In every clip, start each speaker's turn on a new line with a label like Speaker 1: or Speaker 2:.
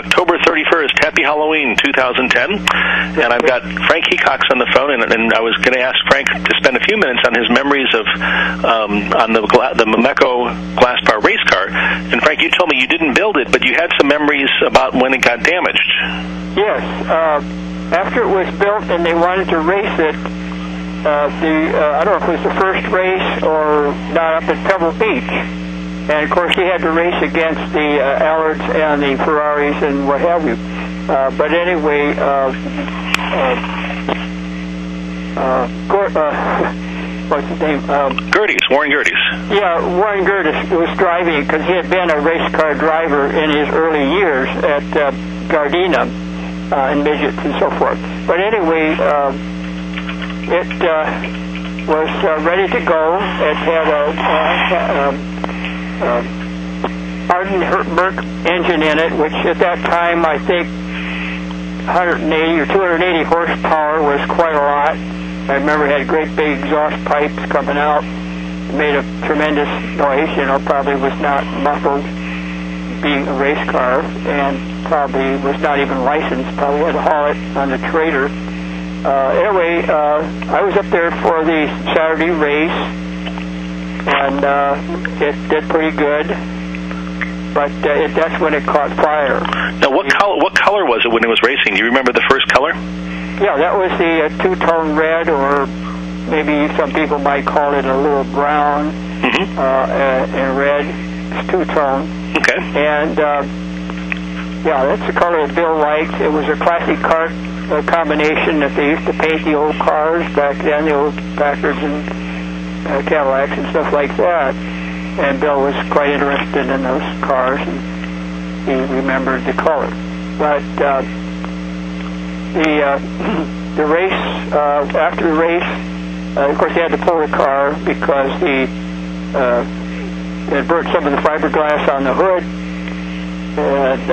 Speaker 1: October 31st. Happy Halloween 2010. And I've got Frank Hecox on the phone, and I was going to ask Frank to spend a few minutes on his memories of on the Mameco glass bar race car. And Frank, you told me you didn't build it, but you had some memories about when it got damaged.
Speaker 2: Yes. After it was built and they wanted to race it, I don't know if it was the first race or not, up at Pebble Beach. And, of course, he had to race against the Allards and the Ferraris and what have you. But anyway, what's his name?
Speaker 1: Warren Gerdes.
Speaker 2: Yeah, Warren Gerdes was driving because he had been a race car driver in his early years at Gardena and midgets and so forth. But anyway, it was ready to go. It had a Ardent-Merc engine in it, which at that time I think 180 or 280 horsepower was quite a lot. I remember it had great big exhaust pipes coming out. It made a tremendous noise, probably was not muffled being a race car, and probably was not even licensed, probably had to haul it on the trailer. Anyway, I was up there for the Saturday race, and it did pretty good, but that's when it caught fire.
Speaker 1: Now, what color was it when it was racing? Do you remember the first color?
Speaker 2: Yeah, that was the two-tone red, or maybe some people might call it a little brown and red. It's two-tone.
Speaker 1: Okay.
Speaker 2: And, yeah, that's the color that Bill likes. It was a classic car combination that they used to paint the old cars back then, the old Packards and Cadillacs and stuff like that. And Bill was quite interested in those cars, and he remembered the color. But the race, after the race, of course, they had to pull the car because it burnt some of the fiberglass on the hood, and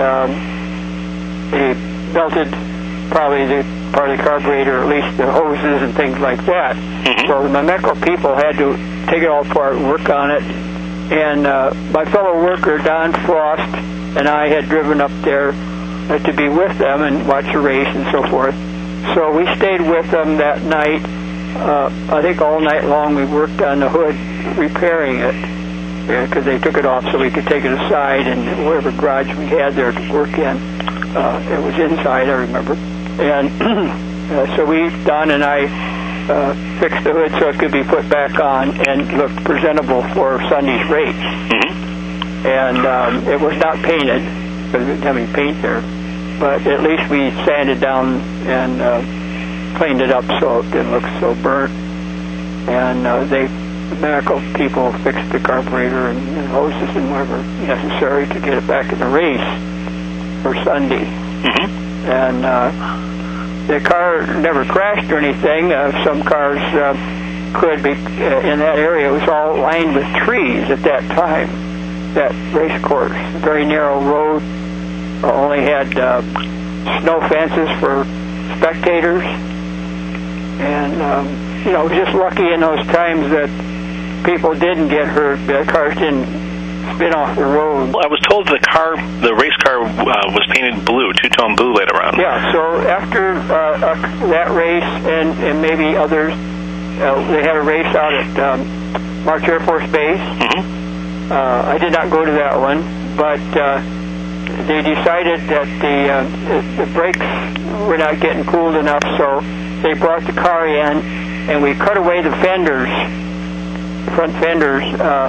Speaker 2: they melted probably the part of the carburetor, at least the hoses and things like that. So the Mameco people had to take it all apart and work on it. And my fellow worker, Don Frost, and I had driven up there to be with them and watch the race and so forth. So we stayed with them that night. I think all night long we worked on the hood, repairing it, because they took it off so we could take it aside, and whatever garage we had there to work in, it was inside, I remember. And so Don and I fixed the hood so it could be put back on and look presentable for Sunday's race. And it was not painted, because we didn't have any paint there, but at least we sanded down and cleaned it up so it didn't look so burnt. And the medical people fixed the carburetor and hoses and whatever necessary to get it back in the race for Sunday. And the car never crashed or anything. Some cars could be in that area. It was all lined with trees at that time, that race course. Very narrow road. Only had snow fences for spectators. And, it was just lucky in those times that people didn't get hurt. The cars didn't spin off the road.
Speaker 1: Well, I was told the race car was painted blue, two-tone blue later on.
Speaker 2: Yeah, so after that race and maybe others, they had a race out at March Air Force Base. I did not go to that one, but they decided that the brakes were not getting cooled enough, so they brought the car in, and we cut away the fenders, front fenders,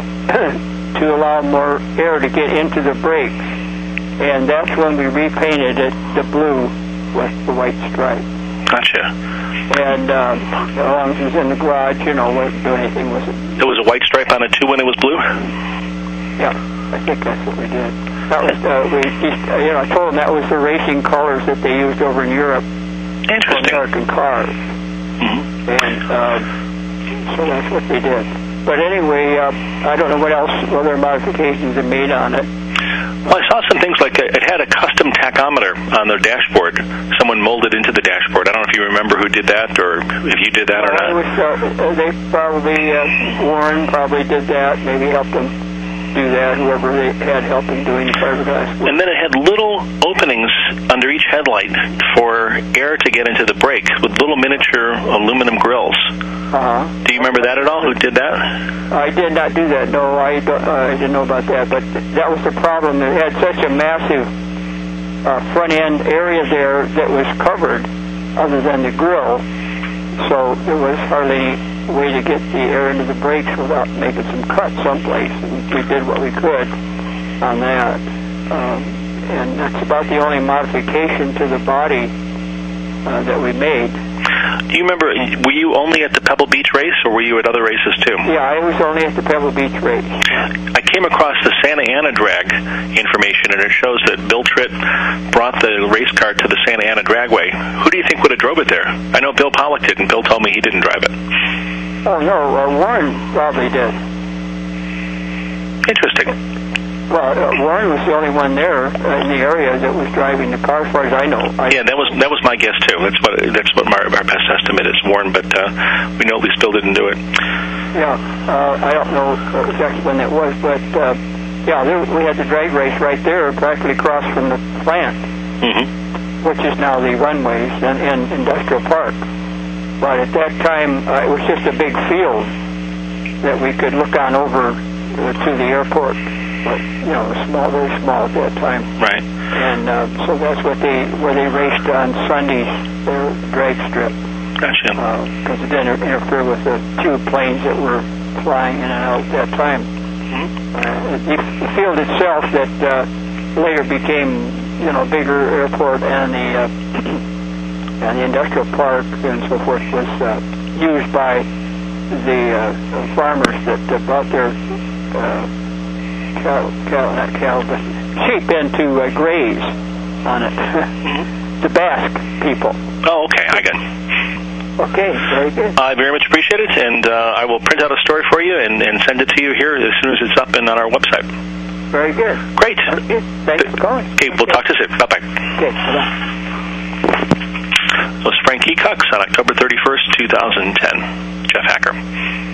Speaker 2: to allow more air to get into the brakes. And that's when we repainted it the blue with the white stripe.
Speaker 1: Gotcha.
Speaker 2: And as long as it was in the garage, wouldn't do anything with it.
Speaker 1: There was a white stripe on it too when it was blue?
Speaker 2: Yeah, I think that's what we did. That was I told them that was the racing colors that they used over in Europe for American cars. And so that's what they did. But anyway, I don't know what other modifications they made on it.
Speaker 1: Well, I saw some things like it had a custom tachometer on their dashboard. Someone molded into the dashboard. I don't know if you remember who did that, or if you did that or not.
Speaker 2: They probably, Warren probably did that, maybe helped them do that, whoever they had helping doing the fiberglass work.
Speaker 1: And then it had little openings openings under each headlight for air to get into the brake with little miniature aluminum grills. Do you remember that at all? Who did that?
Speaker 2: I did not do that. No, I didn't know about that. But that was the problem. It had such a massive front end area there that was covered, other than the grill. So there was hardly any way to get the air into the brakes without making some cuts someplace. And we did what we could on that. And that's about the only modification to the body that we made.
Speaker 1: Do you remember, were you only at the Pebble Beach race, or were you at other races too?
Speaker 2: Yeah, I was only at the Pebble Beach race.
Speaker 1: I came across the Santa Ana drag information, and it shows that Bill Tritt brought the race car to the Santa Ana Dragway. Who do you think would have drove it there? I know Bill Pollock did, and Bill told me he didn't drive it.
Speaker 2: Oh, no, Warren probably did.
Speaker 1: Interesting.
Speaker 2: Well, Warren was the only one there in the area that was driving the car, as far as I know.
Speaker 1: Yeah, that was my guess too. That's what our best estimate is, Warren. But we know at least Bill didn't do it.
Speaker 2: Yeah, I don't know exactly when that was, but we had the drag race right there, practically across from the plant, which is now the runways and Industrial Park. But at that time, it was just a big field that we could look on over to the airport. But, very small at that time. Right. And so that's where they raced on Sundays, their drag strip.
Speaker 1: Gotcha.
Speaker 2: Because it didn't interfere with the two planes that were flying in and out at that time. The field itself that later became, bigger airport and the industrial park and so forth was used by the farmers that brought their sheep in to graze on it. The Basque people.
Speaker 1: Oh, okay, I got it.
Speaker 2: Okay, very good.
Speaker 1: I very much appreciate it, and I will print out a story for you and send it to you here as soon as it's up and on our website.
Speaker 2: Very good.
Speaker 1: Great.
Speaker 2: Okay. Thanks for calling.
Speaker 1: Okay, we'll talk to you soon. Bye-bye.
Speaker 2: Okay, bye-bye.
Speaker 1: That was Frank Hecox on October 31st, 2010. Jeff Hacker.